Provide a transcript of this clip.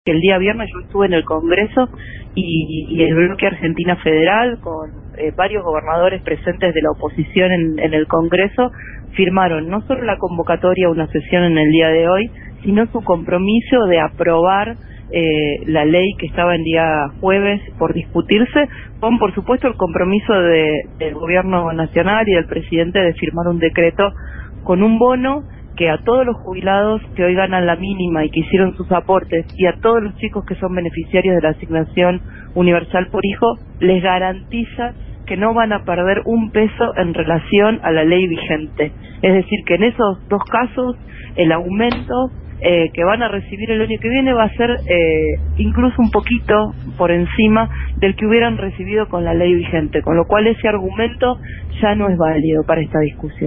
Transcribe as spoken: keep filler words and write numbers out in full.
que el día viernes yo estuve en el Congreso y, y el bloque Argentina Federal, con eh, varios gobernadores presentes de la oposición en, en el Congreso, firmaron no solo la convocatoria a una sesión en el día de hoy, sino su compromiso de aprobar eh, la ley que estaba en día jueves por discutirse, con por supuesto el compromiso de, del gobierno nacional y del presidente de firmar un decreto con un bono que a todos los jubilados que hoy ganan la mínima y que hicieron sus aportes, y a todos los chicos que son beneficiarios de la asignación universal por hijo, les garantiza que no van a perder un peso en relación a la ley vigente. Es decir, que en esos dos casos el aumento eh, que van a recibir el año que viene va a ser eh, incluso un poquito por encima del que hubieran recibido con la ley vigente, con lo cual ese argumento ya no es válido para esta discusión.